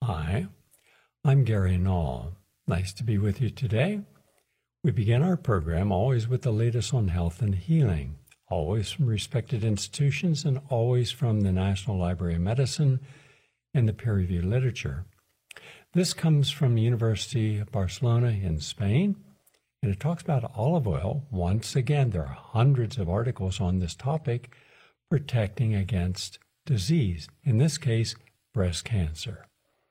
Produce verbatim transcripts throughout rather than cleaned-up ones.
Hi, I'm Gary Null. Nice to be with you today. We begin our program always with the latest on health and healing, always from respected institutions and always from the National Library of Medicine and the peer-reviewed literature. This comes from the University of Barcelona in Spain, and it talks about olive oil. Once again, there are hundreds of articles on this topic protecting against disease, in this case, breast cancer.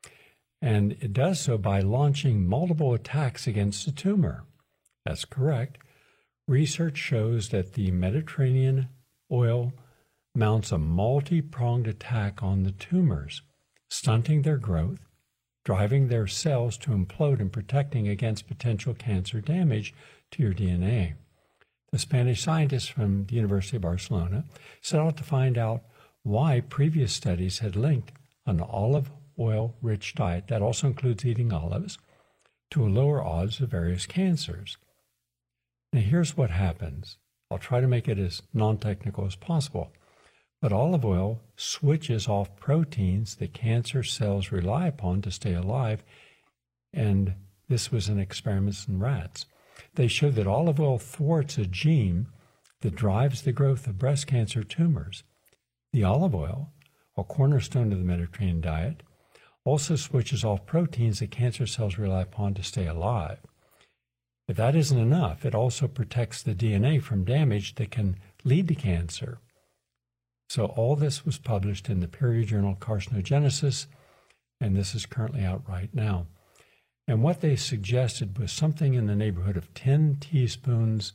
And it does so by launching multiple attacks against the tumor. That's correct. Research shows that the Mediterranean oil mounts a multi-pronged attack on the tumors, stunting their growth, driving their cells to implode and protecting against potential cancer damage to your D N A. The Spanish scientists from the University of Barcelona set out to find out why previous studies had linked an olive oil-rich diet, that also includes eating olives, to a lower odds of various cancers. Now here's what happens. I'll try to make it as non-technical as possible. But olive oil switches off proteins that cancer cells rely upon to stay alive, and this was in experiments in rats. They showed that olive oil thwarts a gene that drives the growth of breast cancer tumors. The olive oil, a cornerstone of the Mediterranean diet, also switches off proteins that cancer cells rely upon to stay alive. If that isn't enough, it also protects the D N A from damage that can lead to cancer. So all this was published in the peer-reviewed journal Carcinogenesis, and this is currently out right now. And what they suggested was something in the neighborhood of ten teaspoons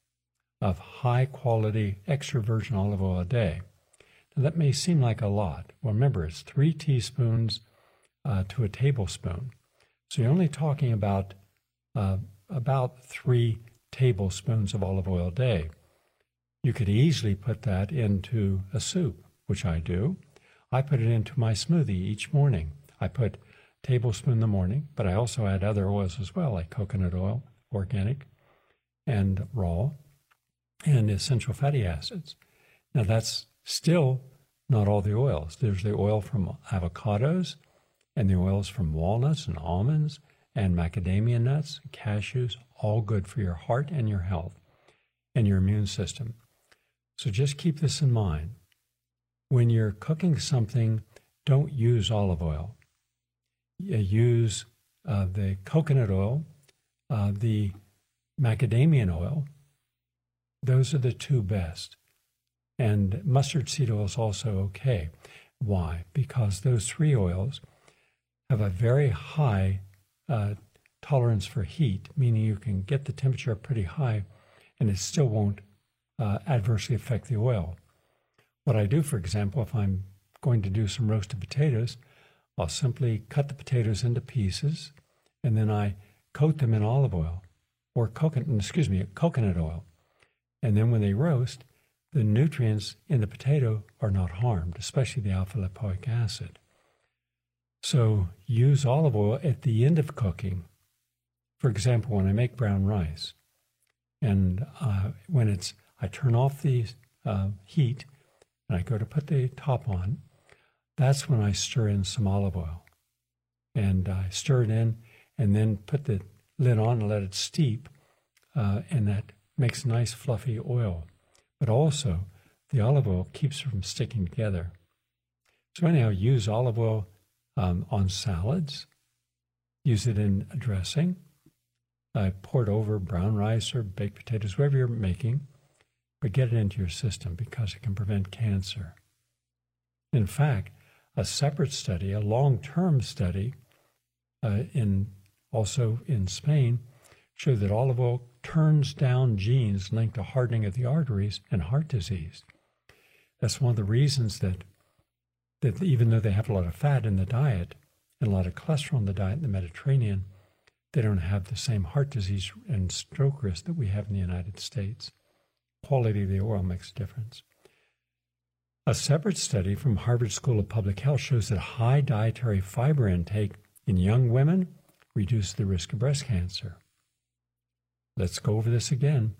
of high-quality extra virgin olive oil a day. Now that may seem like a lot. Well, remember, it's three teaspoons Uh, to a tablespoon. So you're only talking about uh, about three tablespoons of olive oil a day. You could easily put that into a soup, which I do. I put it into my smoothie each morning. I put a tablespoon in the morning, but I also add other oils as well, like coconut oil, organic, and raw, and essential fatty acids. Now that's still not all the oils. There's the oil from avocados, and the oils from walnuts and almonds and macadamia nuts, cashews, all good for your heart and your health and your immune system. So just keep this in mind. When you're cooking something, don't use olive oil. Use uh, the coconut oil, uh, the macadamia oil. Those are the two best. And mustard seed oil is also okay. Why? Because those three oils have a very high uh, tolerance for heat, meaning you can get the temperature up pretty high and it still won't uh, adversely affect the oil. What I do, for example, if I'm going to do some roasted potatoes, I'll simply cut the potatoes into pieces and then I coat them in olive oil or coconut, excuse me, coconut oil. And then when they roast, the nutrients in the potato are not harmed, especially the alpha lipoic acid. So use olive oil at the end of cooking. For example, when I make brown rice, and uh, when it's, I turn off the uh, heat and I go to put the top on, that's when I stir in some olive oil. And I stir it in and then put the lid on and let it steep, uh, and that makes nice fluffy oil. But also, the olive oil keeps it from sticking together. So anyhow, use olive oil Um, on salads, use it in a dressing, uh, pour it over brown rice or baked potatoes, whatever you're making, but get it into your system because it can prevent cancer. In fact, a separate study, a long-term study uh, in also in Spain, showed that olive oil turns down genes linked to hardening of the arteries and heart disease. That's one of the reasons that that even though they have a lot of fat in the diet and a lot of cholesterol in the diet in the Mediterranean, they don't have the same heart disease and stroke risk that we have in the United States. Quality of the oil makes a difference. A separate study from Harvard School of Public Health shows that high dietary fiber intake in young women reduces the risk of breast cancer. Let's go over this again.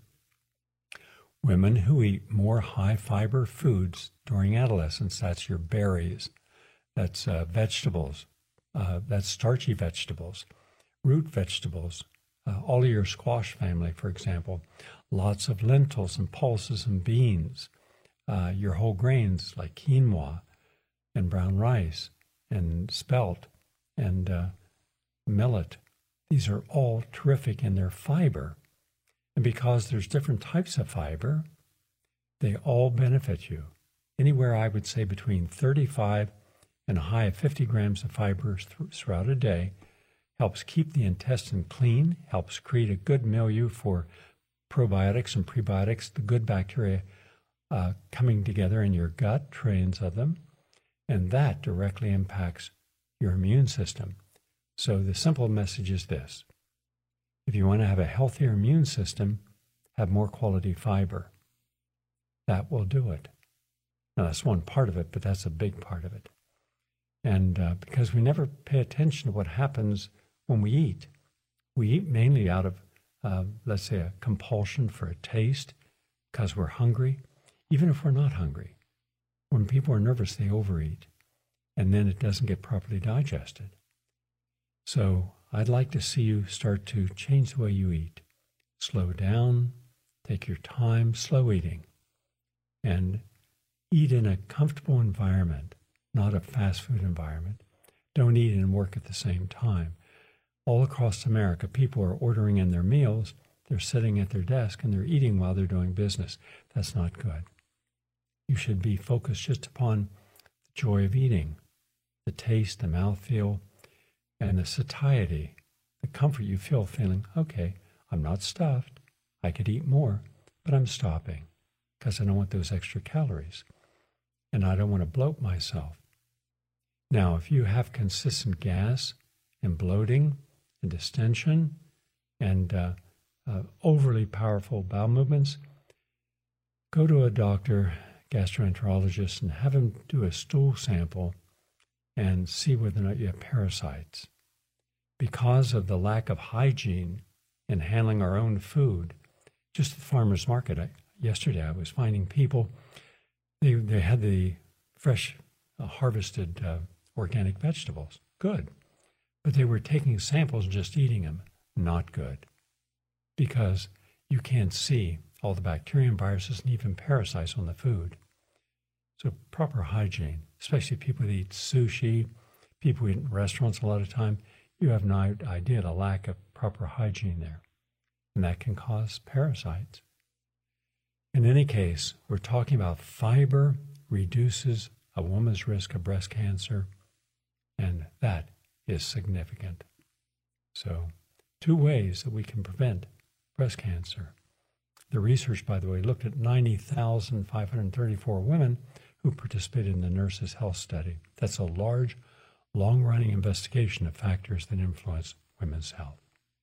Women who eat more high-fiber foods during adolescence, that's your berries, that's uh, vegetables, uh, that's starchy vegetables, root vegetables, uh, all of your squash family, for example, lots of lentils and pulses and beans, uh, your whole grains like quinoa and brown rice and spelt and uh, millet. These are all terrific in their fiber. And because there's different types of fiber, they all benefit you. Anywhere, I would say, between thirty-five and a high of fifty grams of fiber throughout a day helps keep the intestine clean, helps create a good milieu for probiotics and prebiotics, the good bacteria uh, coming together in your gut, trillions of them, and that directly impacts your immune system. So the simple message is this: if you want to have a healthier immune system, have more quality fiber. That will do it. Now, that's one part of it, but that's a big part of it. And uh, because we never pay attention to what happens when we eat. We eat mainly out of, uh, let's say, a compulsion for a taste because we're hungry, even if we're not hungry. When people are nervous, they overeat, and then it doesn't get properly digested. So I'd like to see you start to change the way you eat. Slow down, take your time, slow eating, and eat in a comfortable environment, not a fast food environment. Don't eat and work at the same time. All across America, people are ordering in their meals, they're sitting at their desk, and they're eating while they're doing business. That's not good. You should be focused just upon the joy of eating, the taste, the mouthfeel, and the satiety, the comfort you feel feeling, okay, I'm not stuffed. I could eat more, but I'm stopping because I don't want those extra calories. And I don't want to bloat myself. Now, if you have consistent gas and bloating and distension and uh, uh, overly powerful bowel movements, go to a doctor, gastroenterologist, and have him do a stool sample and see whether or not you have parasites. Because of the lack of hygiene in handling our own food, just at the farmer's market, I, yesterday I was finding people, they, they had the fresh uh, harvested uh, organic vegetables. Good. But they were taking samples and just eating them. Not good. Because you can't see all the bacteria and viruses and even parasites on the food. So proper hygiene, especially people that eat sushi, people who eat in restaurants a lot of time, you have no idea the lack of proper hygiene there. And that can cause parasites. In any case, we're talking about fiber reduces a woman's risk of breast cancer, and that is significant. So, two ways that we can prevent breast cancer. The research, by the way, looked at ninety thousand five hundred thirty-four women who participated in the Nurses' Health Study. That's a large, long-running investigation of factors that influence women's health.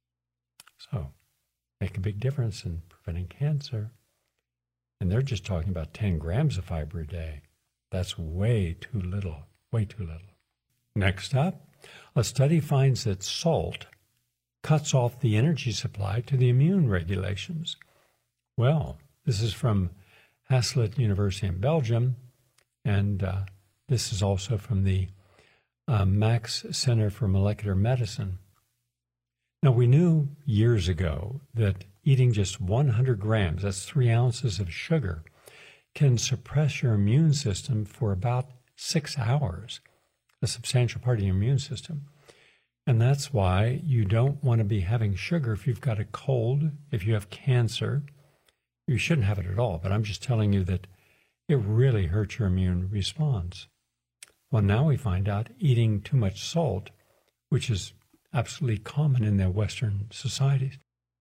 So, make a big difference in preventing cancer. And they're just talking about ten grams of fiber a day. That's way too little, way too little. Next up, a study finds that salt cuts off the energy supply to the immune regulations. Well, this is from Hasselt University in Belgium, and uh, this is also from the uh, Max Center for Molecular Medicine. Now, we knew years ago that eating just one hundred grams, that's three ounces of sugar, can suppress your immune system for about six hours, a substantial part of your immune system. And that's why you don't want to be having sugar if you've got a cold, if you have cancer. You shouldn't have it at all, but I'm just telling you that it really hurts your immune response. Well, now we find out eating too much salt, which is absolutely common in the Western societies.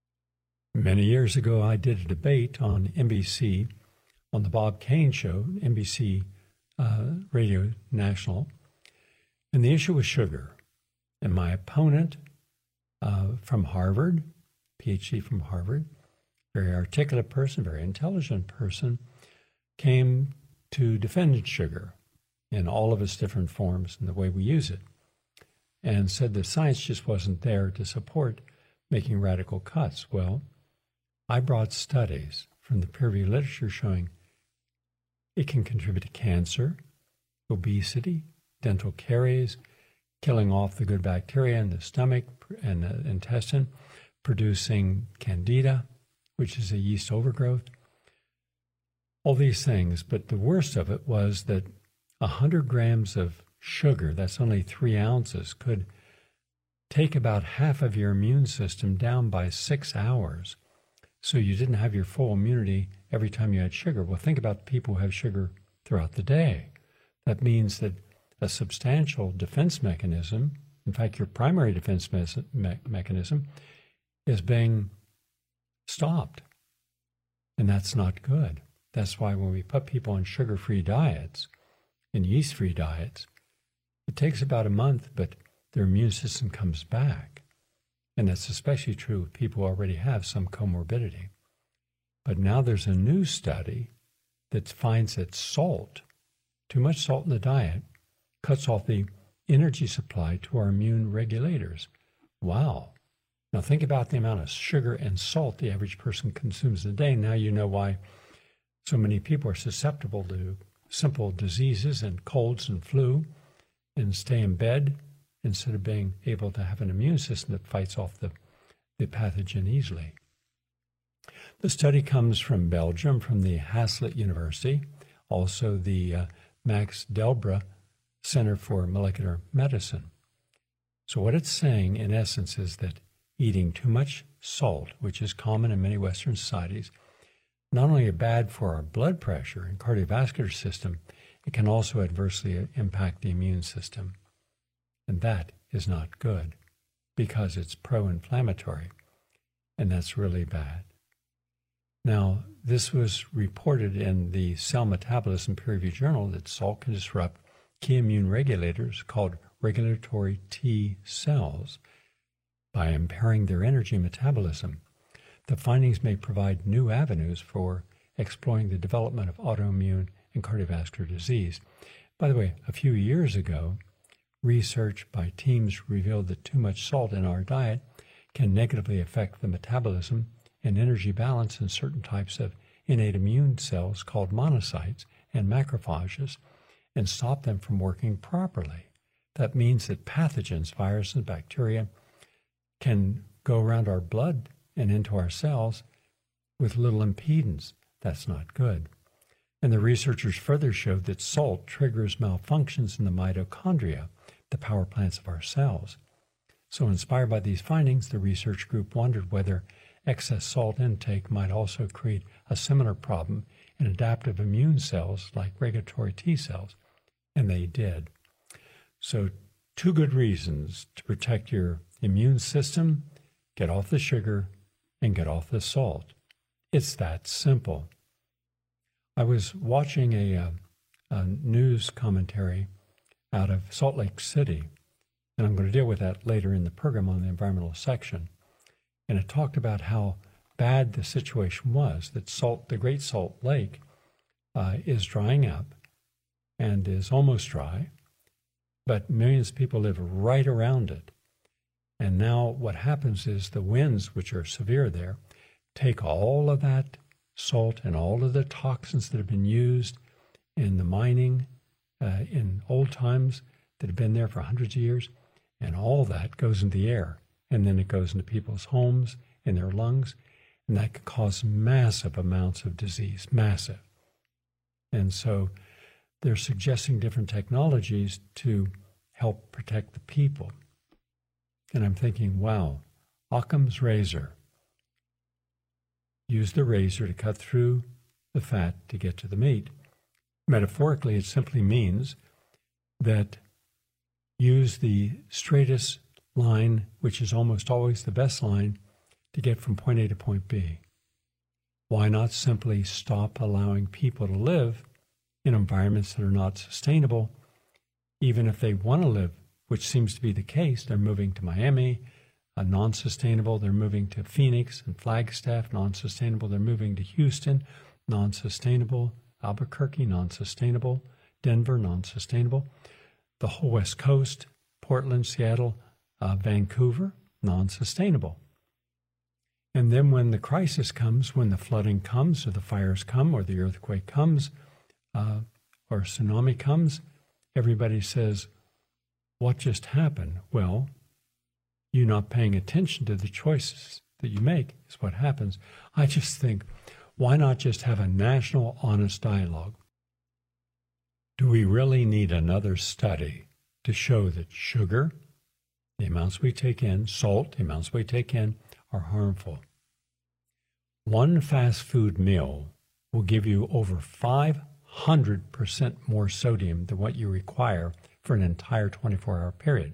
Many years ago, I did a debate on N B C, on the Bob Kane Show, N B C uh, Radio National, and the issue was sugar. And my opponent uh, from Harvard, P H D from Harvard, very articulate person, very intelligent person, came to defend sugar in all of its different forms and the way we use it, and said the science just wasn't there to support making radical cuts. Well, I brought studies from the peer-reviewed literature showing it can contribute to cancer, obesity, dental caries, killing off the good bacteria in the stomach and the intestine, producing candida, which is a yeast overgrowth. All these things, but the worst of it was that one hundred grams of sugar, that's only three ounces, could take about half of your immune system down by six hours. So you didn't have your full immunity every time you had sugar. Well, think about the people who have sugar throughout the day. That means that a substantial defense mechanism, in fact, your primary defense me- me- mechanism, is being stopped. And that's not good. That's why when we put people on sugar-free diets and yeast-free diets, it takes about a month, but their immune system comes back. And that's especially true with people who already have some comorbidity. But now there's a new study that finds that salt, too much salt in the diet, cuts off the energy supply to our immune regulators. Wow. Now think about the amount of sugar and salt the average person consumes a day. Now you know why so many people are susceptible to simple diseases and colds and flu and stay in bed instead of being able to have an immune system that fights off the, the pathogen easily. The study comes from Belgium, from the Hasselt University, also the uh, Max Delbruck Center for Molecular Medicine. So what it's saying, in essence, is that eating too much salt, which is common in many Western societies, not only are bad for our blood pressure and cardiovascular system, it can also adversely impact the immune system. And that is not good because it's pro-inflammatory, and that's really bad. Now, this was reported in the Cell Metabolism peer-reviewed journal that salt can disrupt key immune regulators called regulatory T cells by impairing their energy metabolism. The findings may provide new avenues for exploring the development of autoimmune and cardiovascular disease. By the way, a few years ago, research by teams revealed that too much salt in our diet can negatively affect the metabolism and energy balance in certain types of innate immune cells called monocytes and macrophages and stop them from working properly. That means that pathogens, viruses, and bacteria can go around our blood and into our cells with little impedance. That's not good. And the researchers further showed that salt triggers malfunctions in the mitochondria, the power plants of our cells. So inspired by these findings, the research group wondered whether excess salt intake might also create a similar problem in adaptive immune cells like regulatory T cells, and they did. So two good reasons to protect your immune system: get off the sugar and get off the salt. It's that simple. I was watching a, a, a news commentary out of Salt Lake City, and I'm going to deal with that later in the program on the environmental section. And it talked about how bad the situation was, that salt, the Great Salt Lake uh, is drying up and is almost dry, but millions of people live right around it. And now what happens is the winds, which are severe there, take all of that salt and all of the toxins that have been used in the mining uh, in old times that have been there for hundreds of years, and all that goes into the air. And then it goes into people's homes and their lungs, and that could cause massive amounts of disease, massive. And so they're suggesting different technologies to help protect the people. And I'm thinking, wow, Occam's razor. Use the razor to cut through the fat to get to the meat. Metaphorically, it simply means that use the straightest line, which is almost always the best line, to get from point A to point B. Why not simply stop allowing people to live in environments that are not sustainable, even if they want to live, which seems to be the case? They're moving to Miami, uh, non-sustainable. They're moving to Phoenix and Flagstaff, non-sustainable. They're moving to Houston, non-sustainable. Albuquerque, non-sustainable. Denver, non-sustainable. The whole West Coast, Portland, Seattle, uh, Vancouver, non-sustainable. And then when the crisis comes, when the flooding comes, or the fires come, or the earthquake comes, uh, or tsunami comes, everybody says, what just happened? Well, you not paying attention to the choices that you make is what happens. I just think, why not just have a national honest dialogue? Do we really need another study to show that sugar, the amounts we take in, salt, the amounts we take in, are harmful? One fast food meal will give you over five hundred percent more sodium than what you require for an entire twenty-four hour period.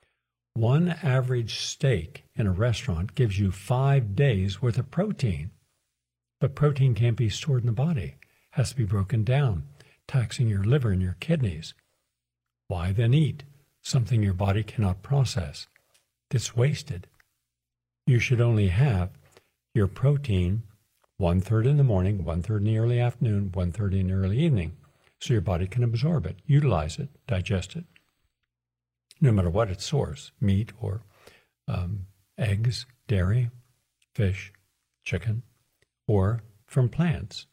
One average steak in a restaurant gives you five days worth of protein. But protein can't be stored in the body. It has to be broken down, taxing your liver and your kidneys. Why then eat something your body cannot process? It's wasted. You should only have your protein one-third in the morning, one-third in the early afternoon, one-third in the early evening, so your body can absorb it, utilize it, digest it, no matter what its source, meat or um, eggs, dairy, fish, chicken, or from plants.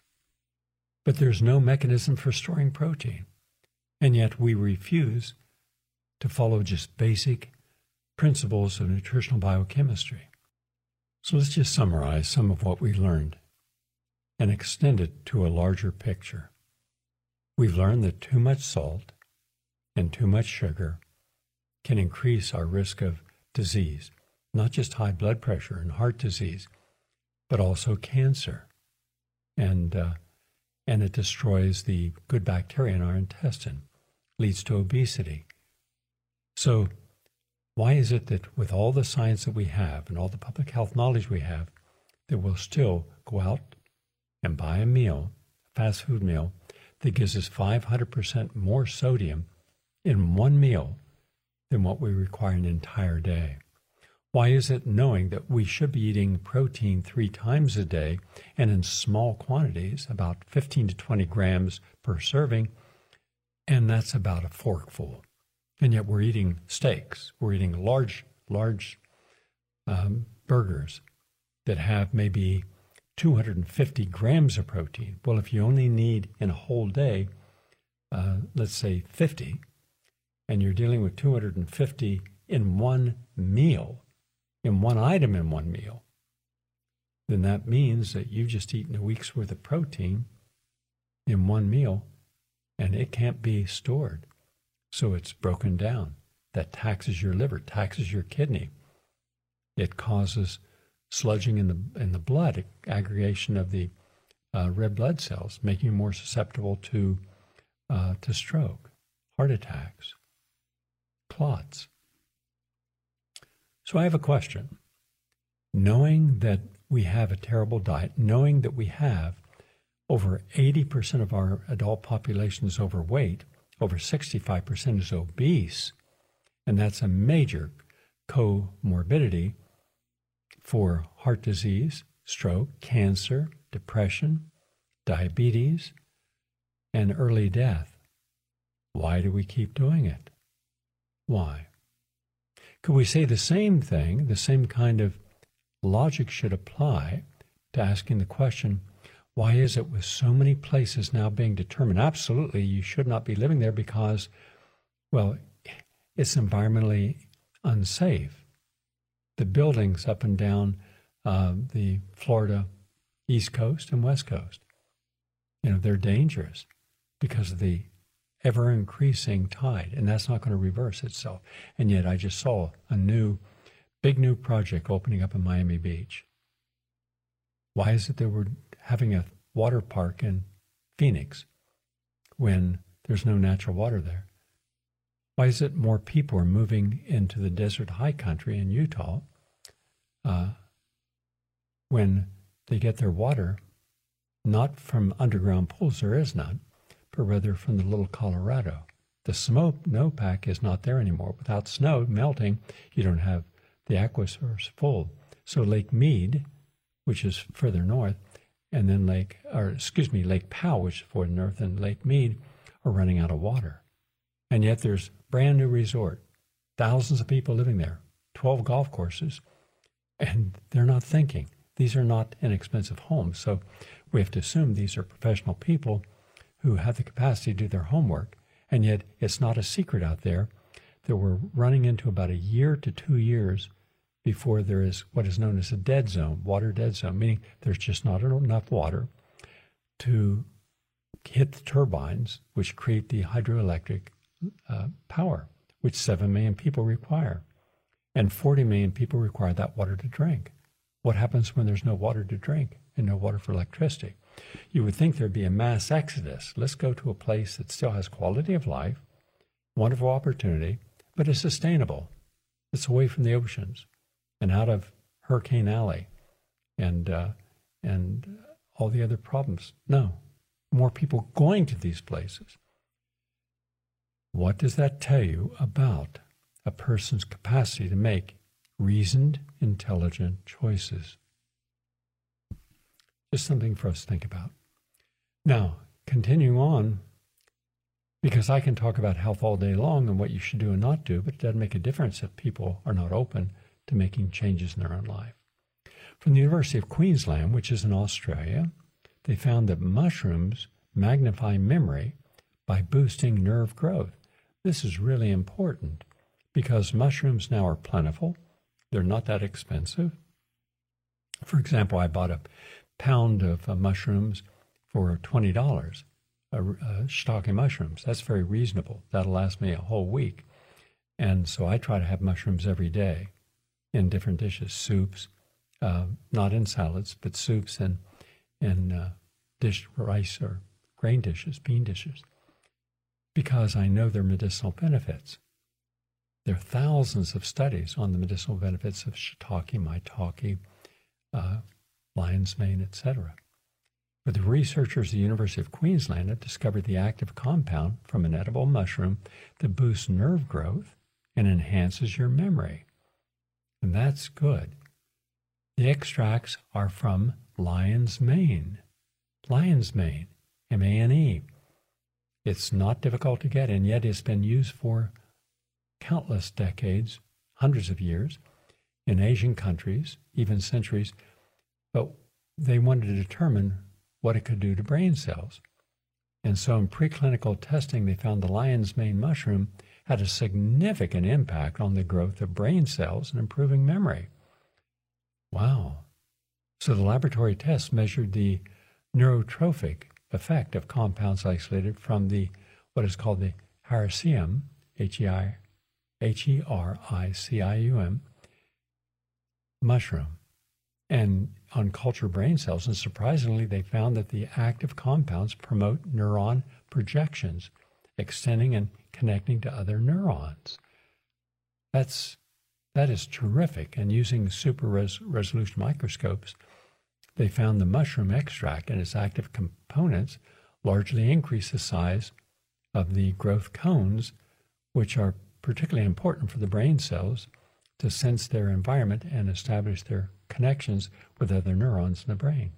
But there's no mechanism for storing protein, and yet we refuse to follow just basic principles of nutritional biochemistry. So let's just summarize some of what we learned and extend it to a larger picture. We've learned that too much salt and too much sugar can increase our risk of disease, not just high blood pressure and heart disease, but also cancer. And, uh, and it destroys the good bacteria in our intestine, leads to obesity. So why is it that with all the science that we have and all the public health knowledge we have, that we'll still go out and buy a meal, a fast food meal, that gives us five hundred percent more sodium in one meal than what we require an entire day? Why is it, knowing that we should be eating protein three times a day and in small quantities, about fifteen to twenty grams per serving, and that's about a forkful, and yet we're eating steaks, we're eating large, large um, burgers that have maybe two hundred fifty grams of protein. Well, if you only need in a whole day, uh, let's say fifty, and you're dealing with two hundred fifty in one meal, in one item in one meal, then that means that you've just eaten a week's worth of protein in one meal, and it can't be stored. So it's broken down. That taxes your liver, taxes your kidney. It causes sludging in the in the blood, aggregation of the uh, red blood cells, making you more susceptible to uh, to stroke, heart attacks, clots. So I have a question. Knowing that we have a terrible diet, knowing that we have over eighty percent of our adult population is overweight, over sixty-five percent is obese, and that's a major comorbidity for heart disease, stroke, cancer, depression, diabetes, and early death. Why do we keep doing it? Why? Could we say the same thing, the same kind of logic should apply to asking the question, why is it with so many places now being determined, absolutely you should not be living there because, well, it's environmentally unsafe? The buildings up and down uh, the Florida East Coast and West Coast, you know, they're dangerous because of the ever-increasing tide, and that's not going to reverse itself. And yet I just saw a new, big new project opening up in Miami Beach. Why is it that we're having a water park in Phoenix when there's no natural water there? Why is it more people are moving into the desert high country in Utah uh, when they get their water not from underground pools, there is none, but rather from the little Colorado? The snowpack is not there anymore. Without snow melting, you don't have the aquifers full. So Lake Mead, which is further north, and then Lake, or excuse me, Lake Powell, which is further north, and Lake Mead are running out of water. And yet there's brand new resort, thousands of people living there, twelve golf courses, and they're not thinking. These are not inexpensive homes. So we have to assume these are professional people who have the capacity to do their homework. And yet it's not a secret out there that we're running into about a year to two years before there is what is known as a dead zone, water dead zone, meaning there's just not enough water to hit the turbines, which create the hydroelectric uh, power, which seven million people require. And forty million people require that water to drink. What happens when there's no water to drink and no water for electricity? You would think there'd be a mass exodus. Let's go to a place that still has quality of life, wonderful opportunity, but is sustainable. It's away from the oceans and out of Hurricane Alley and uh, and all the other problems. No, more people going to these places. What does that tell you about a person's capacity to make reasoned, intelligent choices? Just something for us to think about. Now, continuing on, because I can talk about health all day long and what you should do and not do, but it doesn't make a difference if people are not open to making changes in their own life. From the University of Queensland, which is in Australia, they found that mushrooms magnify memory by boosting nerve growth. This is really important because mushrooms now are plentiful. They're not that expensive. For example, I bought a pound of uh, mushrooms for twenty dollars, uh, uh, shiitake mushrooms. That's very reasonable. That'll last me a whole week. And so I try to have mushrooms every day in different dishes, soups, uh, not in salads, but soups and, and uh, dish rice or grain dishes, bean dishes, because I know their medicinal benefits. There are thousands of studies on the medicinal benefits of shiitake, maitake, uh, lion's mane, et cetera. But the researchers at the University of Queensland have discovered the active compound from an edible mushroom that boosts nerve growth and enhances your memory. And that's good. The extracts are from lion's mane. Lion's mane, M A N E. It's not difficult to get, and yet it's been used for countless decades, hundreds of years, in Asian countries, even centuries. But they wanted to determine what it could do to brain cells. And so in preclinical testing, they found the lion's mane mushroom had a significant impact on the growth of brain cells and improving memory. Wow. So the laboratory tests measured the neurotrophic effect of compounds isolated from the what is called the Hericium, H E I, H E R I C I U M, mushroom, and on cultured brain cells. And surprisingly, they found that the active compounds promote neuron projections, extending and connecting to other neurons. That's, that is terrific. And using super res- resolution microscopes, they found the mushroom extract and its active components largely increase the size of the growth cones, which are particularly important for the brain cells to sense their environment and establish their connections with other neurons in the brain.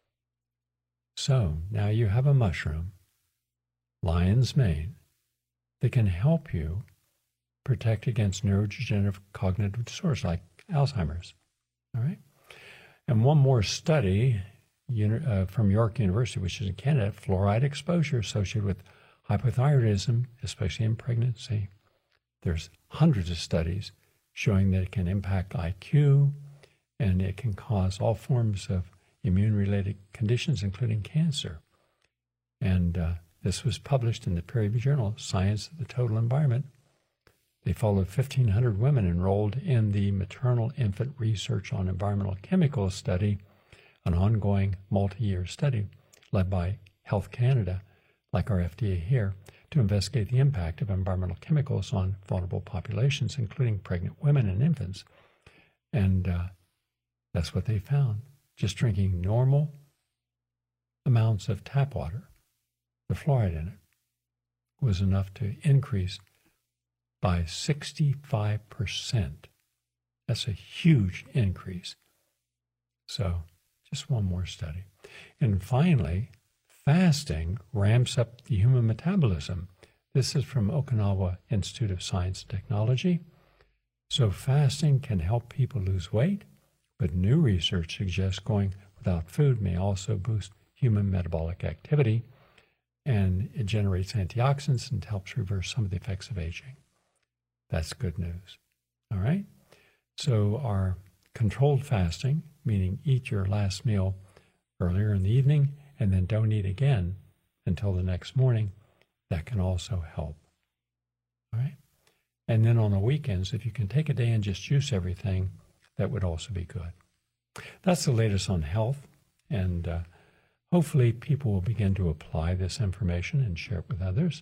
So now you have a mushroom, lion's mane, that can help you protect against neurodegenerative cognitive disorders like Alzheimer's. All right? And one more study uh, from York University, which is in Canada, fluoride exposure associated with hypothyroidism, especially in pregnancy. There's hundreds of studies showing that it can impact I Q and it can cause all forms of immune-related conditions, including cancer. And uh, this was published in the peer-reviewed journal, Science of the Total Environment. They followed fifteen hundred women enrolled in the Maternal Infant Research on Environmental Chemicals study, an ongoing multi-year study led by Health Canada, like our F D A here, to investigate the impact of environmental chemicals on vulnerable populations, including pregnant women and infants. And uh, that's what they found. Just drinking normal amounts of tap water, the fluoride in it, was enough to increase by sixty-five percent. That's a huge increase. So just one more study. And finally, fasting ramps up the human metabolism. This is from Okinawa Institute of Science and Technology. So fasting can help people lose weight, but new research suggests going without food may also boost human metabolic activity, and it generates antioxidants and helps reverse some of the effects of aging. That's good news. All right? So our controlled fasting, meaning eat your last meal earlier in the evening and then don't eat again until the next morning, that can also help. All right? And then on the weekends, if you can take a day and just juice everything, that would also be good. That's the latest on health, and uh, hopefully people will begin to apply this information and share it with others.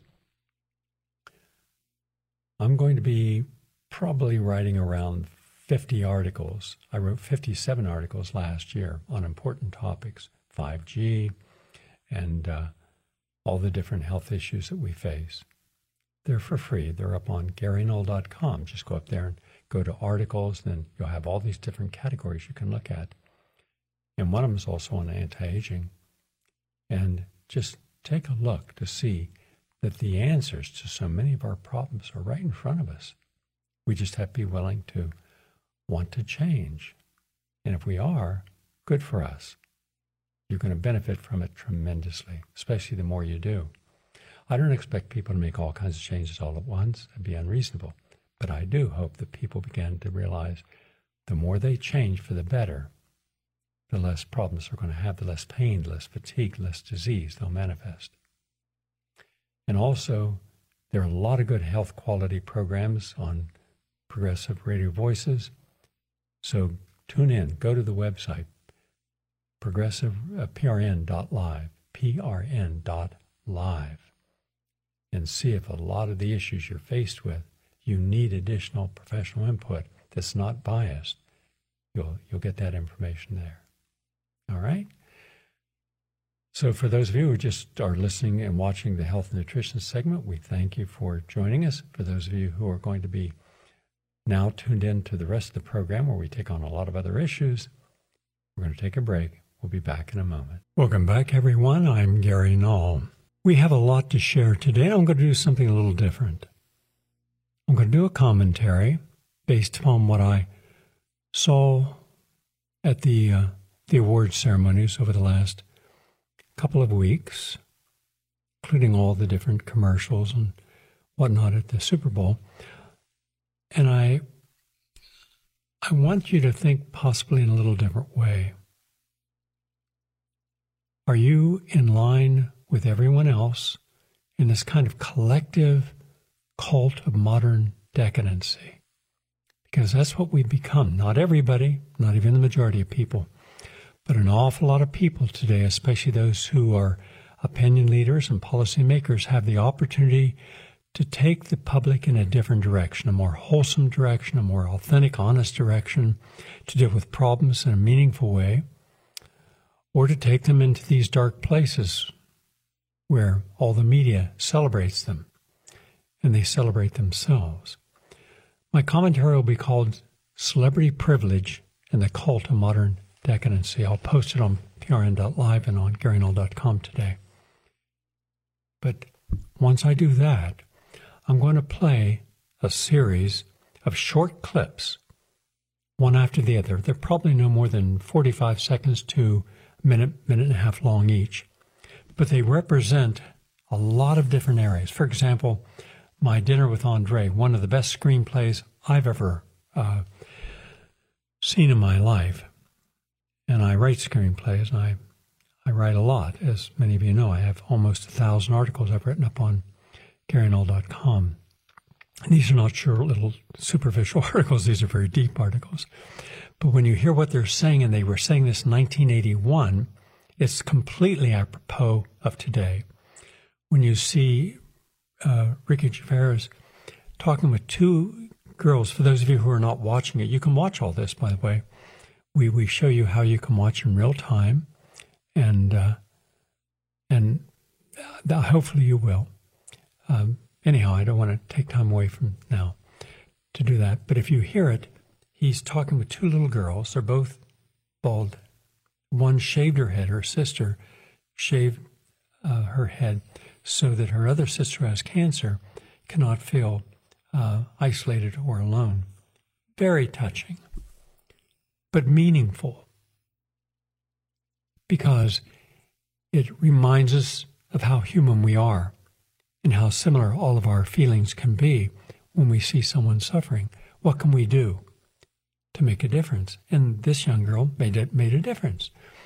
I'm going to be probably writing around fifty articles. I wrote fifty-seven articles last year on important topics, five G, and uh, all the different health issues that we face. They're for free. They're up on Gary Null dot com. Just go up there and go to articles, and then you'll have all these different categories you can look at. And one of them is also on anti-aging. And just take a look to see that the answers to so many of our problems are right in front of us. We just have to be willing to want to change. And if we are, good for us. You're going to benefit from it tremendously, especially the more you do. I don't expect people to make all kinds of changes all at once. That'd be unreasonable. But I do hope that people begin to realize the more they change for the better, the less problems they're going to have, the less pain, less fatigue, less disease they'll manifest. And also, there are a lot of good health quality programs on Progressive Radio Voices. So tune in, go to the website, progressive, uh, P R N dot live, P R N dot live, and see if a lot of the issues you're faced with, you need additional professional input that's not biased. You'll, you'll get that information there. All right? So for those of you who just are listening and watching the Health and Nutrition segment, we thank you for joining us. For those of you who are going to be now tuned in to the rest of the program where we take on a lot of other issues, we're going to take a break. We'll be back in a moment. Welcome back, everyone. I'm Gary Null. We have a lot to share today. I'm going to do something a little different. I'm going to do a commentary based upon what I saw at the uh, the award ceremonies over the last couple of weeks, including all the different commercials and whatnot at the Super Bowl. And I, I want you to think possibly in a little different way. Are you in line with everyone else in this kind of collective cult of modern decadency? Because that's what we've become. Not everybody, not even the majority of people, but an awful lot of people today, especially those who are opinion leaders and policymakers, have the opportunity to take the public in a different direction, a more wholesome direction, a more authentic, honest direction, to deal with problems in a meaningful way, or to take them into these dark places where all the media celebrates them and they celebrate themselves. My commentary will be called Celebrity Privilege and the Cult of Modern Decadency. I'll post it on P R N dot live and on Gary Null dot com today. But once I do that, I'm going to play a series of short clips, one after the other. They're probably no more than forty-five seconds to a minute, minute and a half long each. But they represent a lot of different areas. For example, My Dinner with Andre, one of the best screenplays I've ever uh, seen in my life. And I write screenplays, and I, I write a lot. As many of you know, I have almost a thousand articles I've written up on Gary Null dot com. And these are not short little superficial articles. These are very deep articles. But when you hear what they're saying, and they were saying this in nineteen eighty-one, it's completely apropos of today. When you see uh, Ricky Gervais talking with two girls, for those of you who are not watching it, you can watch all this, by the way. We we show you how you can watch in real time, and uh, and uh, hopefully you will. Um, anyhow, I don't want to take time away from now to do that. But if you hear it, he's talking with two little girls. They're both bald. One shaved her head. Her sister shaved uh, her head so that her other sister who has cancer cannot feel uh, isolated or alone. Very touching, but meaningful, because it reminds us of how human we are and how similar all of our feelings can be when we see someone suffering? What can we do to make a difference? And this young girl made it, made a difference.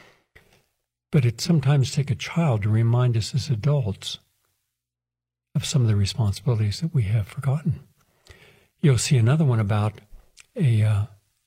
But it sometimes takes a child to remind us as adults of some of the responsibilities that we have forgotten. You'll see another one about a uh,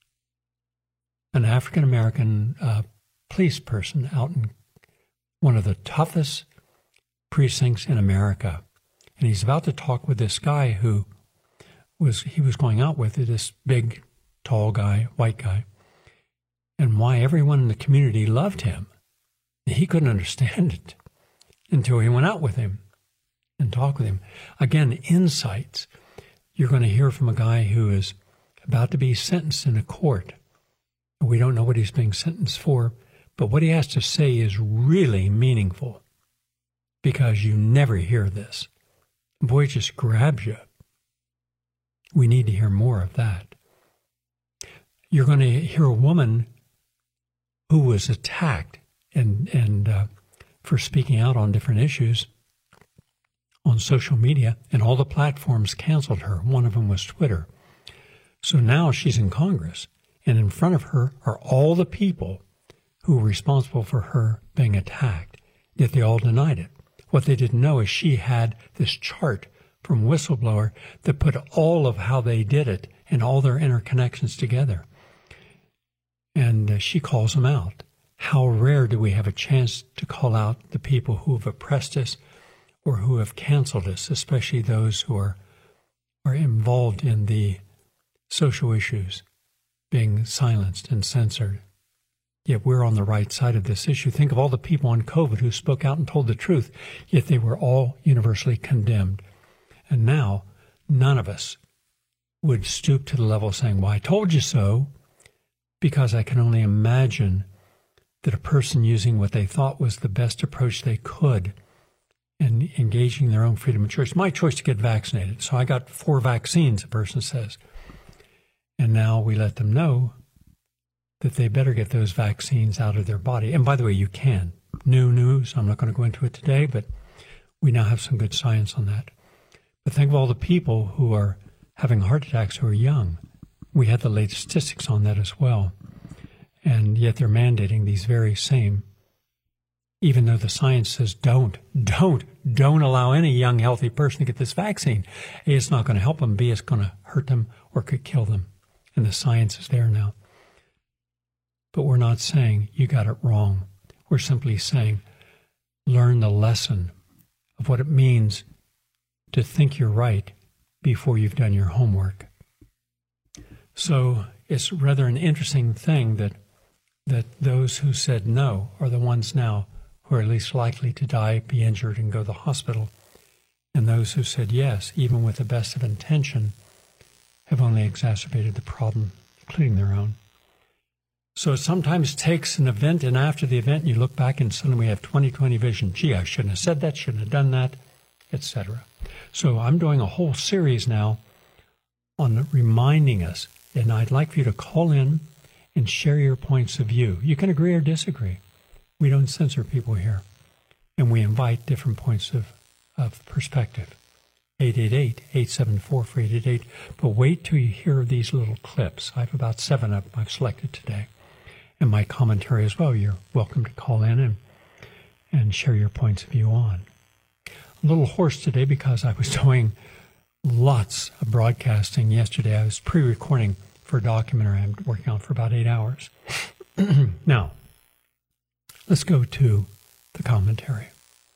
an African-American uh, police person out in one of the toughest precincts in America. And he's about to talk with this guy who was, he was going out with, this big, tall guy, white guy, and why everyone in the community loved him. He couldn't understand it until he went out with him and talked with him. Again, insights. You're going to hear from a guy who is about to be sentenced in a court. We don't know what he's being sentenced for, but what he has to say is really meaningful because you never hear this. Boy, it just grabs you. We need to hear more of that. You're going to hear a woman who was attacked and, and uh, for speaking out on different issues on social media, and all the platforms canceled her. One of them was Twitter. So now she's in Congress, and in front of her are all the people who were responsible for her being attacked, yet they all denied it. What they didn't know is she had this chart from Whistleblower that put all of how they did it and all their interconnections together. And uh, she calls them out. How rare do we have a chance to call out the people who have oppressed us or who have canceled us, especially those who are, are involved in the social issues being silenced and censored. Yet we're on the right side of this issue. Think of all the people on COVID who spoke out and told the truth, yet they were all universally condemned. And now, none of us would stoop to the level of saying, well, I told you so, because I can only imagine that a person using what they thought was the best approach they could and engaging their own freedom of choice. My choice to get vaccinated. So I got four vaccines, a person says. And now we let them know that they better get those vaccines out of their body. And by the way, you can. New news. I'm not going to go into it today, but we now have some good science on that. But think of all the people who are having heart attacks who are young. We had the latest statistics on that as well. And yet they're mandating these very same, even though the science says don't, don't, don't allow any young, healthy person to get this vaccine. A, it's not going to help them. B, it's going to hurt them or could kill them. And the science is there now. But we're not saying you got it wrong. We're simply saying learn the lesson of what it means to think you're right before you've done your homework. So it's rather an interesting thing that that those who said no are the ones now who are least likely to die, be injured, and go to the hospital. And those who said yes, even with the best of intention, have only exacerbated the problem, including their own. So it sometimes takes an event, and after the event, you look back and suddenly we have twenty twenty vision. Gee, I shouldn't have said that, shouldn't have done that, et cetera. So I'm doing a whole series now on reminding us, and I'd like for you to call in and share your points of view. You can agree or disagree. We don't censor people here, and we invite different points of, of perspective. eight eight eight, eight seven four, four eight eight eight. But wait till you hear these little clips. I have about seven of them I've selected today. And my commentary as well. You're welcome to call in and, and share your points of view on. A little hoarse today because I was doing lots of broadcasting yesterday. I was pre-recording for a documentary I'm working on for about eight hours. Now, let's go to the commentary.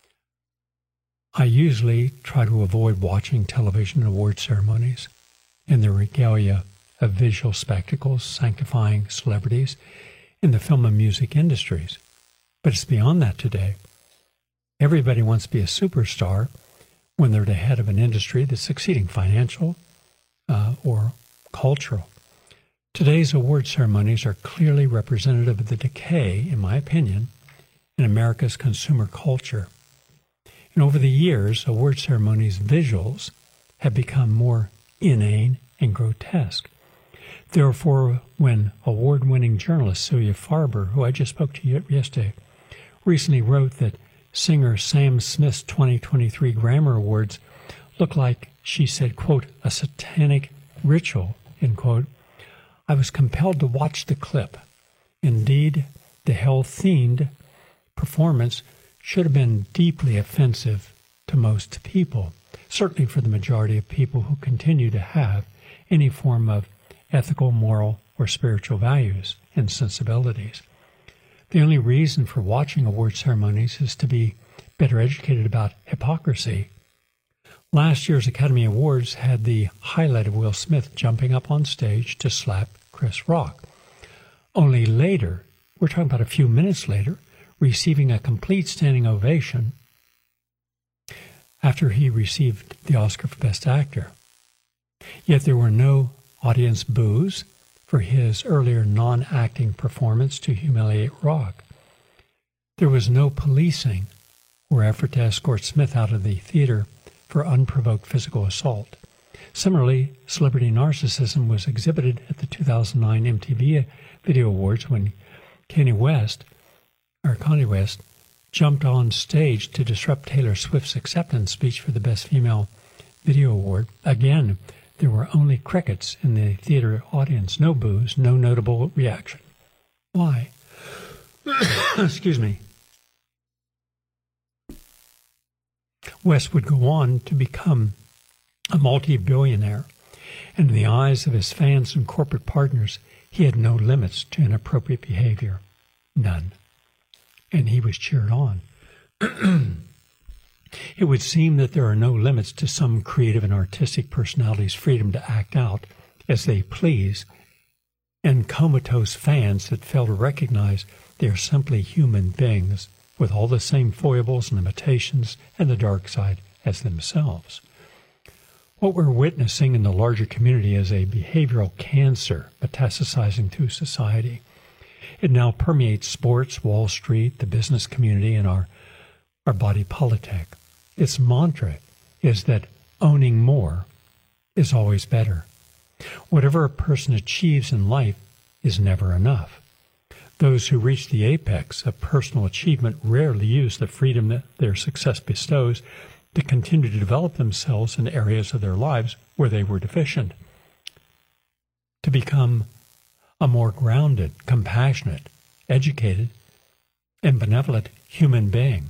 I usually try to avoid watching television award ceremonies and the regalia of visual spectacles sanctifying celebrities in the film and music industries. But it's beyond that today. Everybody wants to be a superstar when they're the head of an industry that's succeeding, financial uh, or cultural. Today's award ceremonies are clearly representative of the decay, in my opinion, in America's consumer culture. And over the years, award ceremonies' visuals have become more inane and grotesque. Therefore, when award-winning journalist Celia Farber, who I just spoke to yesterday, recently wrote that singer Sam Smith's twenty twenty-three Grammy Awards look like she said, quote, a satanic ritual, end quote. I was compelled to watch the clip. Indeed, the hell-themed performance should have been deeply offensive to most people, certainly for the majority of people who continue to have any form of ethical, moral, or spiritual values and sensibilities. The only reason for watching award ceremonies is to be better educated about hypocrisy. Last year's Academy Awards had the highlight of Will Smith jumping up on stage to slap Chris Rock. Only later, we're talking about a few minutes later, receiving a complete standing ovation after he received the Oscar for Best Actor. Yet there were no audience boos for his earlier non-acting performance to humiliate Rock. There was no policing or effort to escort Smith out of the theater for unprovoked physical assault. Similarly, celebrity narcissism was exhibited at the two thousand nine M T V Video Awards when Kanye West, or Kanye West, jumped on stage to disrupt Taylor Swift's acceptance speech for the Best Female Video Award. Again, there were only crickets in the theater audience, no boos, no notable reaction. Why? Excuse me. West would go on to become a multi-billionaire, and in the eyes of his fans and corporate partners, he had no limits to inappropriate behavior. None. And he was cheered on. It would seem that there are no limits to some creative and artistic personalities' freedom to act out as they please, and comatose fans that fail to recognize they are simply human beings with all the same foibles and limitations and the dark side as themselves. What we're witnessing in the larger community is a behavioral cancer metastasizing through society. It now permeates sports, Wall Street, the business community, and our, our body politic. Its mantra is that owning more is always better. Whatever a person achieves in life is never enough. Those who reach the apex of personal achievement rarely use the freedom that their success bestows to continue to develop themselves in areas of their lives where they were deficient, to become a more grounded, compassionate, educated, and benevolent human being.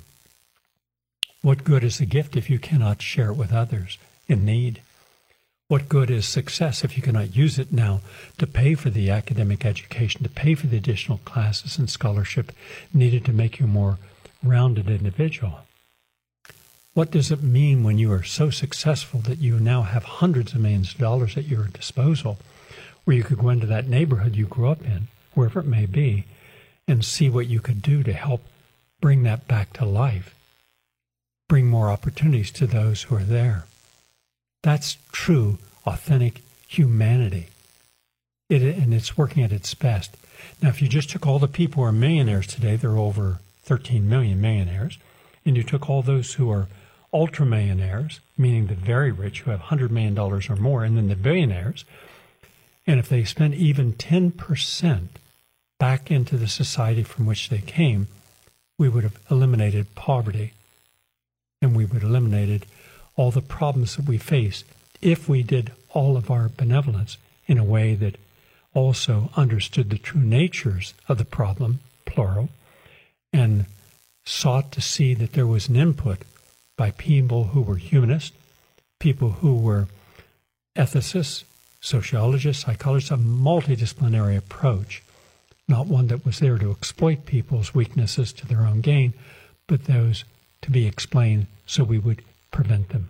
What good is a gift if you cannot share it with others in need? What good is success if you cannot use it now to pay for the academic education, to pay for the additional classes and scholarship needed to make you a more rounded individual? What does it mean when you are so successful that you now have hundreds of millions of dollars at your disposal, where you could go into that neighborhood you grew up in, wherever it may be, and see what you could do to help bring that back to life, bring more opportunities to those who are there? That's true, authentic humanity. It, and it's working at its best. Now, if you just took all the people who are millionaires today, there are over thirteen million millionaires, and you took all those who are ultra-millionaires, meaning the very rich who have one hundred million dollars or more, and then the billionaires, and if they spent even ten percent back into the society from which they came, we would have eliminated poverty, and we would have eliminated all the problems that we face if we did all of our benevolence in a way that also understood the true natures of the problem, plural, and sought to see that there was an input by people who were humanists, people who were ethicists, sociologists, psychologists, a multidisciplinary approach, not one that was there to exploit people's weaknesses to their own gain, but those to be explained so we would prevent them.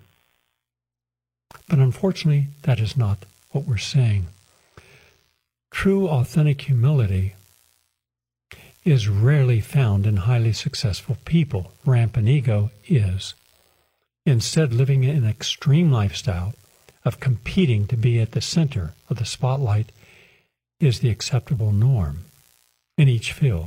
But unfortunately, that is not what we're saying. True, authentic humility is rarely found in highly successful people. Rampant ego is. Instead, living an extreme lifestyle of competing to be at the center of the spotlight is the acceptable norm in each field.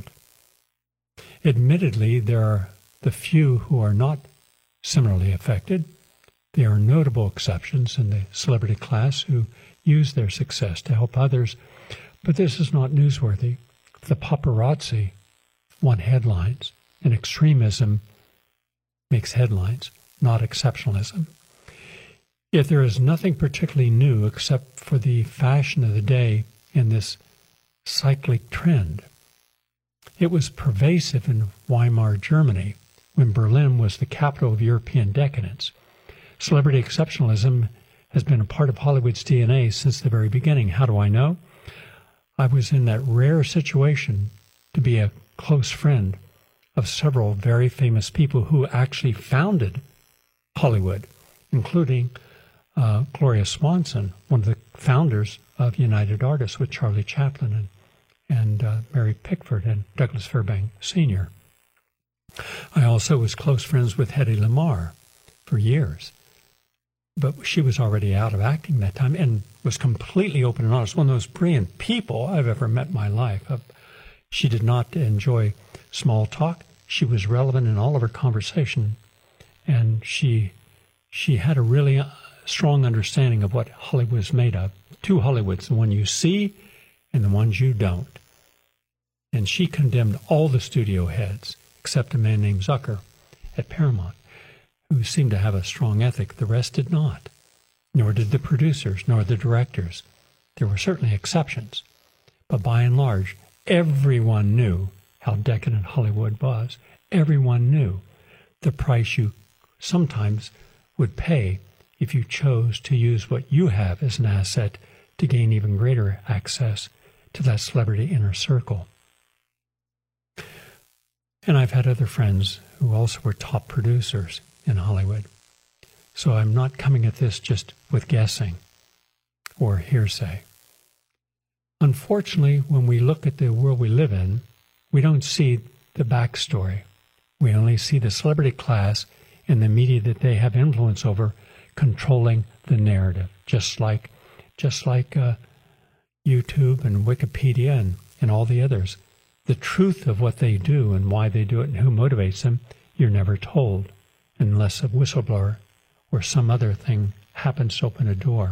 Admittedly, there are the few who are not similarly affected. There are notable exceptions in the celebrity class who use their success to help others, but this is not newsworthy. The paparazzi want headlines, and extremism makes headlines, not exceptionalism. Yet there is nothing particularly new except for the fashion of the day in this cyclic trend. It was pervasive in Weimar Germany, when Berlin was the capital of European decadence. Celebrity exceptionalism has been a part of Hollywood's D N A since the very beginning. How do I know? I was in that rare situation to be a close friend of several very famous people who actually founded Hollywood, including uh, Gloria Swanson, one of the founders of United Artists with Charlie Chaplin and, and uh, Mary Pickford and Douglas Fairbanks Senior I also was close friends with Hedy Lamarr for years, but she was already out of acting that time and was completely open and honest. One of those brilliant people I've ever met in my life. Uh, she did not enjoy small talk. She was relevant in all of her conversation, and she she had a really strong understanding of what Hollywood was made of. Two Hollywoods, the one you see and the ones you don't. And she condemned all the studio heads, except a man named Zucker at Paramount, who seemed to have a strong ethic. The rest did not, nor did the producers, nor the directors. There were certainly exceptions, but by and large, everyone knew how decadent Hollywood was. Everyone knew the price you sometimes would pay if you chose to use what you have as an asset to gain even greater access to that celebrity inner circle. And I've had other friends who also were top producers in Hollywood. So I'm not coming at this just with guessing or hearsay. Unfortunately, when we look at the world we live in, we don't see the backstory. We only see the celebrity class and the media that they have influence over controlling the narrative, just like just like uh, YouTube and Wikipedia and, and all the others. The truth of what they do and why they do it and who motivates them, you're never told, unless a whistleblower or some other thing happens to open a door.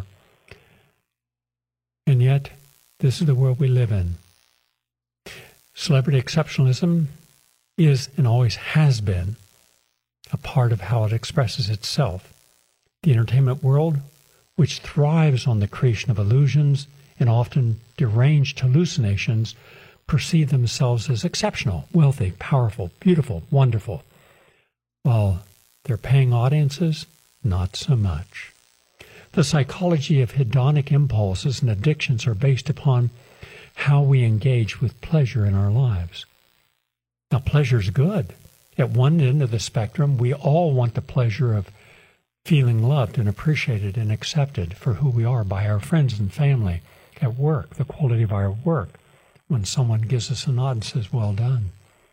And yet, this is the world we live in. Celebrity exceptionalism is and always has been a part of how it expresses itself. The entertainment world, which thrives on the creation of illusions and often deranged hallucinations, perceive themselves as exceptional, wealthy, powerful, beautiful, wonderful, while their paying audiences, not so much. The psychology of hedonic impulses and addictions are based upon how we engage with pleasure in our lives. Now, pleasure's good. At one end of the spectrum, we all want the pleasure of feeling loved and appreciated and accepted for who we are by our friends and family, at work, the quality of our work, when someone gives us a nod and says, well done.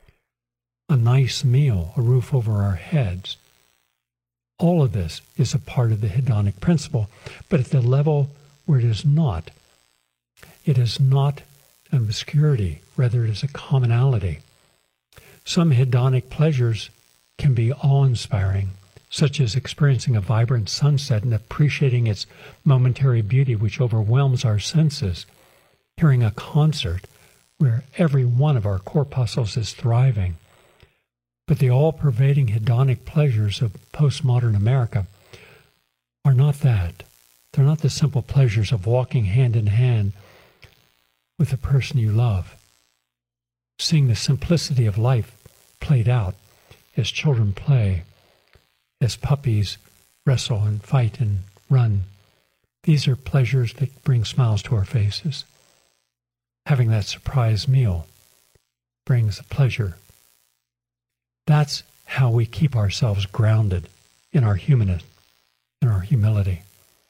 A nice meal, a roof over our heads. All of this is a part of the hedonic principle, but at the level where it is not. It is not an obscurity, rather it is a commonality. Some hedonic pleasures can be awe-inspiring, such as experiencing a vibrant sunset and appreciating its momentary beauty which overwhelms our senses, hearing a concert where every one of our corpuscles is thriving. But the all-pervading hedonic pleasures of postmodern America are not that. They're not the simple pleasures of walking hand in hand with the person you love, seeing the simplicity of life played out as children play, as puppies wrestle and fight and run. These are pleasures that bring smiles to our faces. Having that surprise meal brings a pleasure. That's how we keep ourselves grounded in our humanness, in our humility.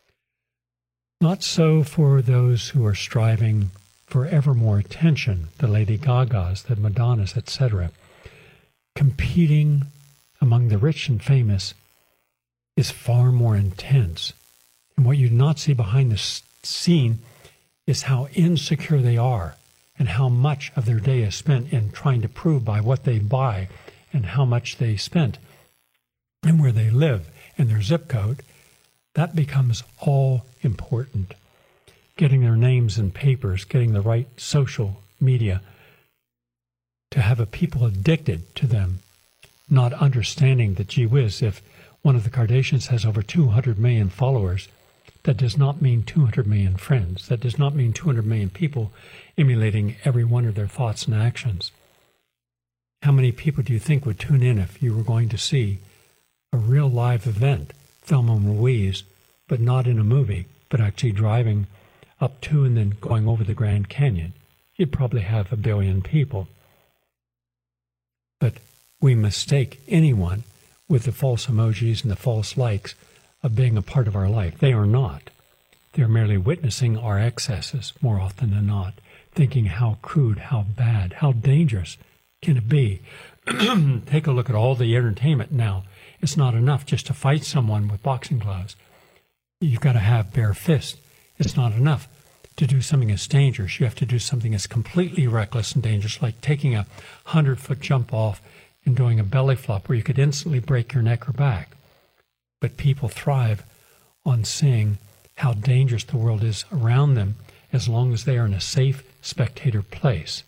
Not so for those who are striving for ever more attention, the Lady Gagas, the Madonnas, et cetera. Competing among the rich and famous is far more intense. And what you do not see behind the scene is how insecure they are and how much of their day is spent in trying to prove by what they buy and how much they spent and where they live and their zip code. That becomes all important. Getting their names in papers, getting the right social media, to have a people addicted to them, not understanding that, gee whiz, if one of the Kardashians has over two hundred million followers. That does not mean two hundred million friends. That does not mean two hundred million people emulating every one of their thoughts and actions. How many people do you think would tune in if you were going to see a real live event, Thelma and Louise, but not in a movie, but actually driving up to and then going over the Grand Canyon? You'd probably have a billion people. But we mistake anyone with the false emojis and the false likes of being a part of our life. They are not. They're merely witnessing our excesses more often than not, thinking how crude, how bad, how dangerous can it be. Take a look at all the entertainment now. It's not enough just to fight someone with boxing gloves. You've got to have bare fists. It's not enough to do something as dangerous. You have to do something as completely reckless and dangerous, like taking a hundred-foot jump off and doing a belly flop where you could instantly break your neck or back. But people thrive on seeing how dangerous the world is around them as long as they are in a safe spectator place.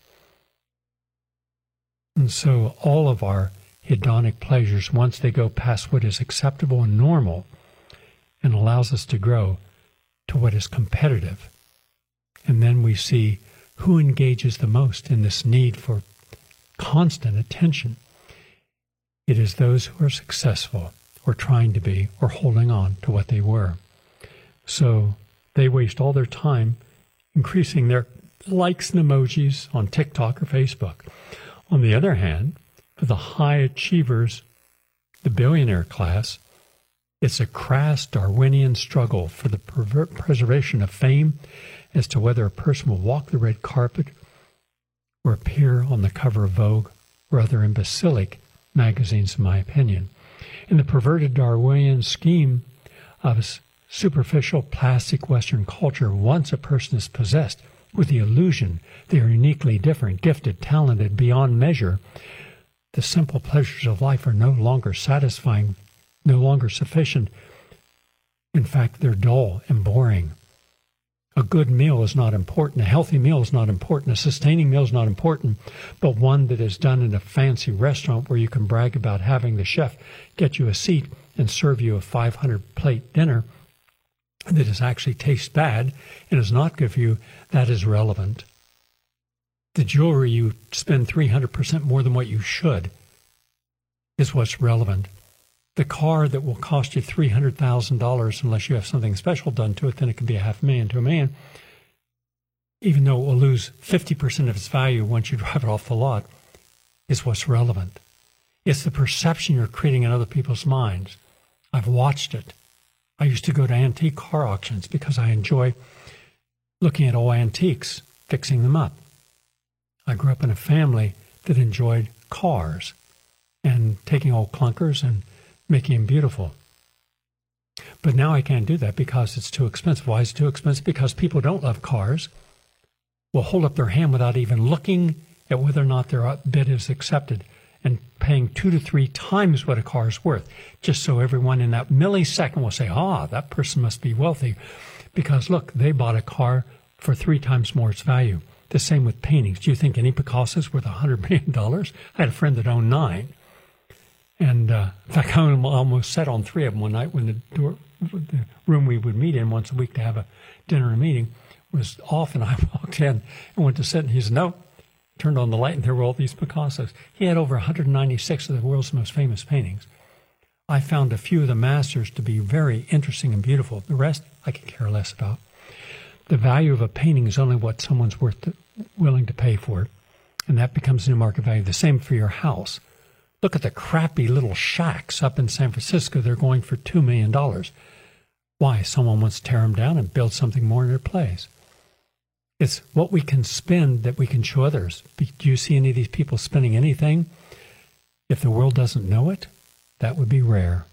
And so all of our hedonic pleasures, once they go past what is acceptable and normal, and allows us to grow to what is competitive. And then we see who engages the most in this need for constant attention. It is those who are successful, or trying to be, or holding on to what they were. So they waste all their time increasing their likes and emojis on TikTok or Facebook. On the other hand, for the high achievers, the billionaire class, it's a crass Darwinian struggle for the preservation of fame as to whether a person will walk the red carpet or appear on the cover of Vogue or other imbecilic magazines, in my opinion. In the perverted Darwinian scheme of superficial plastic Western culture, once a person is possessed with the illusion they are uniquely different, gifted, talented, beyond measure, the simple pleasures of life are no longer satisfying, no longer sufficient. In fact, they're dull and boring. A good meal is not important. A healthy meal is not important. A sustaining meal is not important. But one that is done in a fancy restaurant where you can brag about having the chef get you a seat and serve you a five hundred plate dinner that is actually tastes bad and is not good for you, that is relevant. The jewelry you spend three hundred percent more than what you should is what's relevant. The car that will cost you three hundred thousand dollars, unless you have something special done to it, then it can be a half a million to a million, even though it will lose fifty percent of its value once you drive it off the lot, is what's relevant. It's the perception you're creating in other people's minds. I've watched it. I used to go to antique car auctions because I enjoy looking at old antiques, fixing them up. I grew up in a family that enjoyed cars and taking old clunkers and making them beautiful. But now I can't do that because it's too expensive. Why is it too expensive? Because people don't love cars, will hold up their hand without even looking at whether or not their bid is accepted and paying two to three times what a car is worth, just so everyone in that millisecond will say, ah, that person must be wealthy because, look, they bought a car for three times more its value. The same with paintings. Do you think any Picasso is worth one hundred million dollars? I had a friend that owned nine. And uh, in fact, I almost sat on three of them one night when the, door, the room we would meet in once a week to have a dinner and meeting was off. And I walked in and went to sit, and he said, no. Turned on the light, and there were all these Picassos. He had over one hundred ninety-six of the world's most famous paintings. I found a few of the masters to be very interesting and beautiful. The rest, I could care less about. The value of a painting is only what someone's worth to, willing to pay for it, and that becomes new market value. The same for your house. Look at the crappy little shacks up in San Francisco. They're going for two million dollars. Why? Someone wants to tear them down and build something more in their place. It's what we can spend that we can show others. Do you see any of these people spending anything? If the world doesn't know it, that would be rare.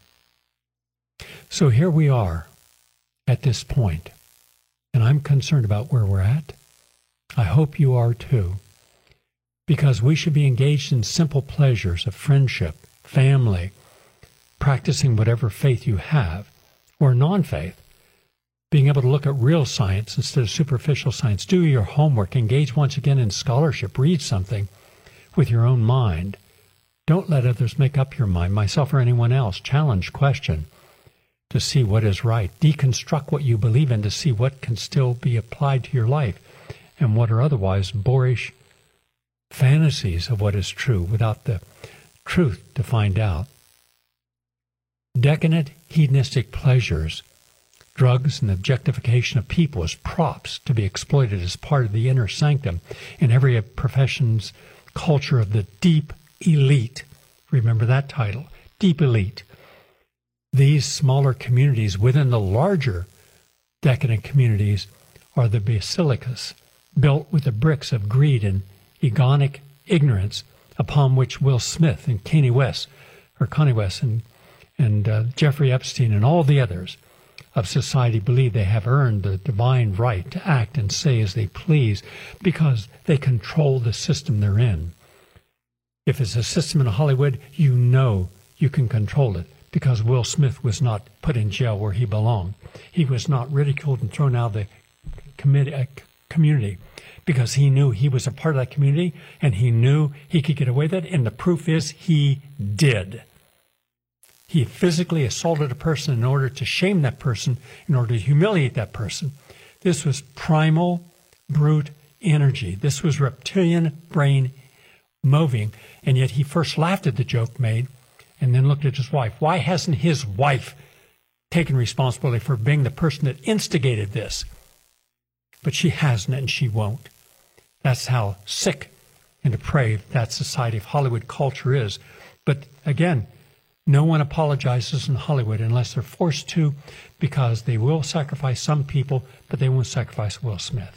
So here we are at this point, and I'm concerned about where we're at. I hope you are too, because we should be engaged in simple pleasures of friendship, family, practicing whatever faith you have, or non-faith. Being able to look at real science instead of superficial science. Do your homework. Engage once again in scholarship. Read something with your own mind. Don't let others make up your mind, myself or anyone else. Challenge, question, to see what is right. Deconstruct what you believe in to see what can still be applied to your life and what are otherwise boorish fantasies of what is true without the truth to find out. Decadent hedonistic pleasures, drugs, and objectification of people as props to be exploited as part of the inner sanctum in every profession's culture of the deep elite. Remember that title, deep elite. These smaller communities within the larger decadent communities are the basilicas, built with the bricks of greed and egonic ignorance upon which Will Smith and Kanye West, or Kanye West and, and uh, Jeffrey Epstein and all the others of society believe they have earned the divine right to act and say as they please because they control the system they're in. If it's a system in Hollywood, you know you can control it because Will Smith was not put in jail where he belonged. He was not ridiculed and thrown out of the committee, uh, community because he knew he was a part of that community and he knew he could get away with it, and the proof is he did. He physically assaulted a person in order to shame that person, in order to humiliate that person. This was primal, brute energy. This was reptilian brain moving, and yet he first laughed at the joke made and then looked at his wife. Why hasn't his wife taken responsibility for being the person that instigated this? But she hasn't, and she won't. That's how sick and depraved that society of Hollywood culture is. But again, no one apologizes in Hollywood unless they're forced to, because they will sacrifice some people, but they won't sacrifice Will Smith.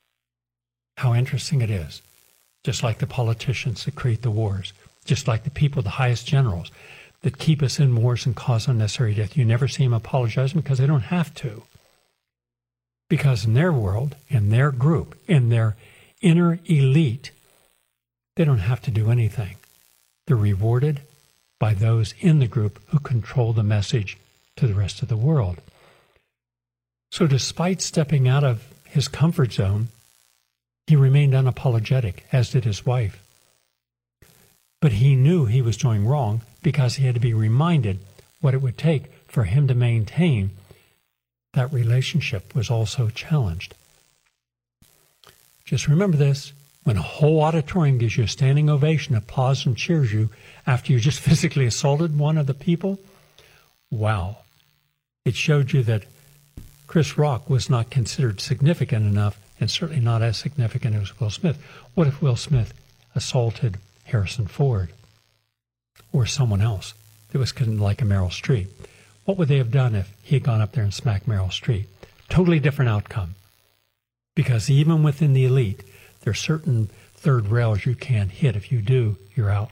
How interesting it is. Just like the politicians that create the wars, just like the people, the highest generals, that keep us in wars and cause unnecessary death. You never see them apologizing because they don't have to. Because in their world, in their group, in their inner elite, they don't have to do anything. They're rewarded by those in the group who control the message to the rest of the world. So despite stepping out of his comfort zone, he remained unapologetic, as did his wife. But he knew he was doing wrong because he had to be reminded what it would take for him to maintain that relationship was also challenged. Just remember this. When a whole auditorium gives you a standing ovation, applauds, and cheers you after you just physically assaulted one of the people, wow. It showed you that Chris Rock was not considered significant enough, and certainly not as significant as Will Smith. What if Will Smith assaulted Harrison Ford or someone else that was like a Meryl Streep? What would they have done if he had gone up there and smacked Meryl Streep? Totally different outcome. Because even within the elite, there are certain third rails you can't hit. If you do, you're out.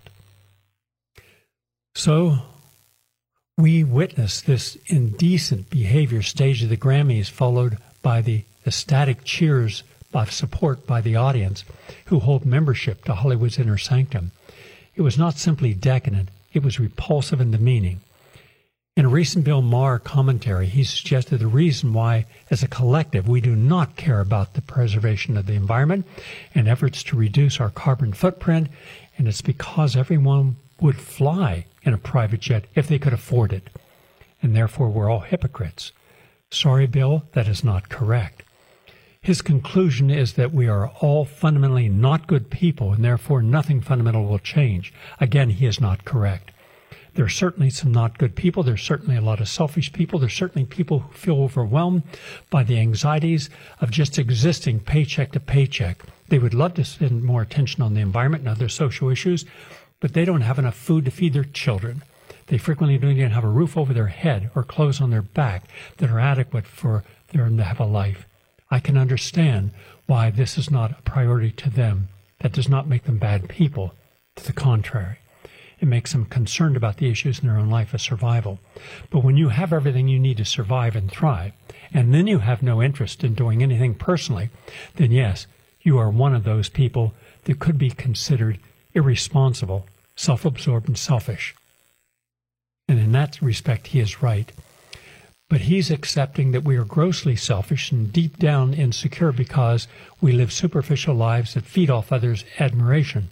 So we witnessed this indecent behavior stage of the Grammys, followed by the ecstatic cheers of support by the audience who hold membership to Hollywood's inner sanctum. It was not simply decadent, it was repulsive and demeaning. In a recent Bill Maher commentary, he suggested the reason why, as a collective, we do not care about the preservation of the environment and efforts to reduce our carbon footprint, and it's because everyone would fly in a private jet if they could afford it, and therefore we're all hypocrites. Sorry, Bill, that is not correct. His conclusion is that we are all fundamentally not good people, and therefore nothing fundamental will change. Again, he is not correct. There are certainly some not good people. There's certainly a lot of selfish people. There's certainly people who feel overwhelmed by the anxieties of just existing paycheck to paycheck. They would love to spend more attention on the environment and other social issues, but they don't have enough food to feed their children. They frequently don't even have a roof over their head or clothes on their back that are adequate for them to have a life. I can understand why this is not a priority to them. That does not make them bad people. To the contrary. It makes them concerned about the issues in their own life of survival. But when you have everything you need to survive and thrive, and then you have no interest in doing anything personally, then yes, you are one of those people that could be considered irresponsible, self-absorbed, and selfish. And in that respect, he is right. But he's accepting that we are grossly selfish and deep down insecure because we live superficial lives that feed off others' admiration.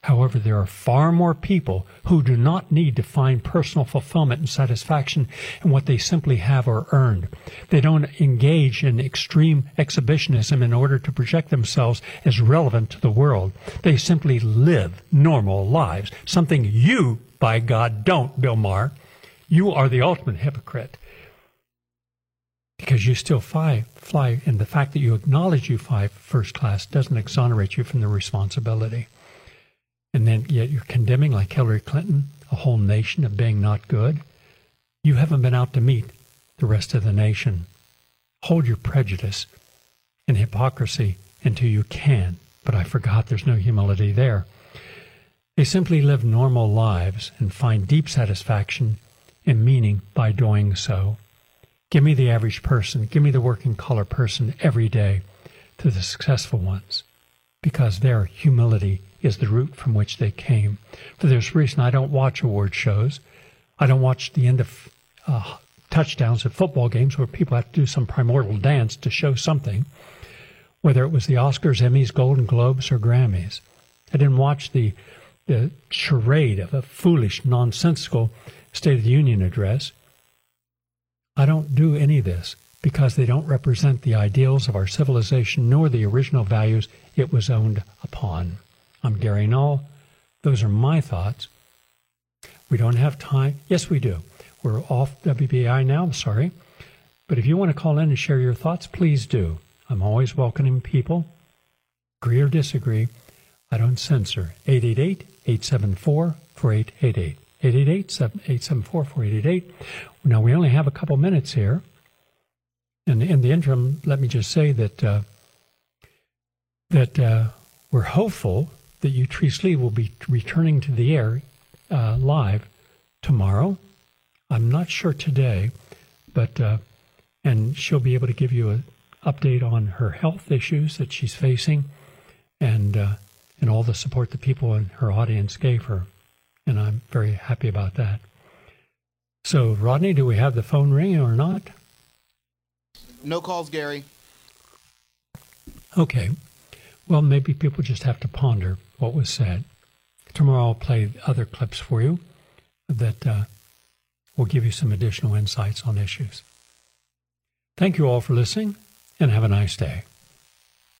However, there are far more people who do not need to find personal fulfillment and satisfaction in what they simply have or earned. They don't engage in extreme exhibitionism in order to project themselves as relevant to the world. They simply live normal lives, something you, by God, don't, Bill Maher. You are the ultimate hypocrite. Because you still fly, fly, and the fact that you acknowledge you fly first class doesn't exonerate you from the responsibility. And then yet you're condemning, like Hillary Clinton, a whole nation of being not good. You haven't been out to meet the rest of the nation. Hold your prejudice and hypocrisy until you can. But I forgot there's no humility there. They simply live normal lives and find deep satisfaction and meaning by doing so. Give me the average person. Give me the working collar person every day to the successful ones, because their humility is the root from which they came. For this reason, I don't watch award shows. I don't watch the end of uh, touchdowns at football games where people have to do some primordial dance to show something, whether it was the Oscars, Emmys, Golden Globes, or Grammys. I didn't watch the, the charade of a foolish, nonsensical State of the Union address. I don't do any of this because they don't represent the ideals of our civilization nor the original values it was owned upon. I'm Gary Null. Those are my thoughts. We don't have time. Yes, we do. We're off W B I now, sorry. But if you want to call in and share your thoughts, please do. I'm always welcoming people. Agree or disagree, I don't censor. eight eight eight, eight seven four, four eight eight eight. eight eight eight, eight seven four, four eight eight eight. Now, we only have a couple minutes here. And in the interim, let me just say that uh, that uh, we're hopeful that Utrice Lee will be returning to the air uh, live tomorrow. I'm not sure today, but uh, and she'll be able to give you an update on her health issues that she's facing, and uh, and all the support the people in her audience gave her, and I'm very happy about that. So, Rodney, do we have the phone ringing or not? No calls, Gary. Okay. Well, maybe people just have to ponder what was said. Tomorrow I'll play other clips for you that uh, will give you some additional insights on issues. Thank you all for listening, and have a nice day.